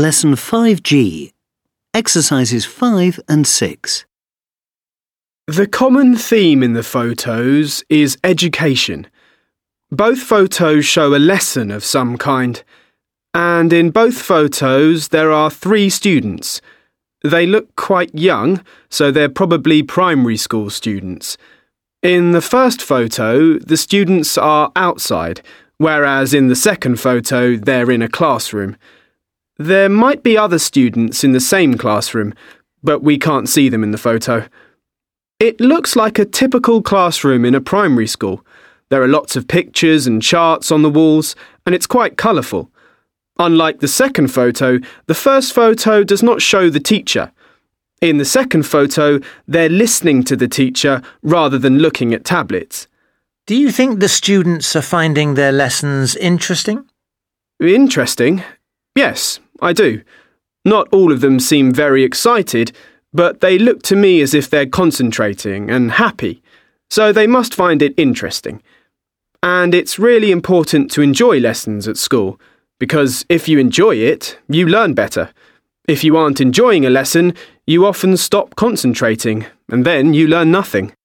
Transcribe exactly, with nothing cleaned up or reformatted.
Lesson five G. Exercises five and six. The common theme in the photos is education. Both photos show a lesson of some kind, and in both photos there are three students. They look quite young, so they're probably primary school students. In the first photo, the students are outside, whereas in the second photo they're in a classroom. There might be other students in the same classroom, but we can't see them in the photo. It looks like a typical classroom in a primary school. There are lots of pictures and charts on the walls, and it's quite colourful. Unlike the second photo, the first photo does not show the teacher. In the second photo, they're listening to the teacher rather than looking at tablets. Do you think the students are finding their lessons interesting? Interesting? Yes, I do. Not all of them seem very excited, but they look to me as if they're concentrating and happy, so they must find it interesting. And it's really important to enjoy lessons at school, because if you enjoy it, you learn better. If you aren't enjoying a lesson, you often stop concentrating, and then you learn nothing.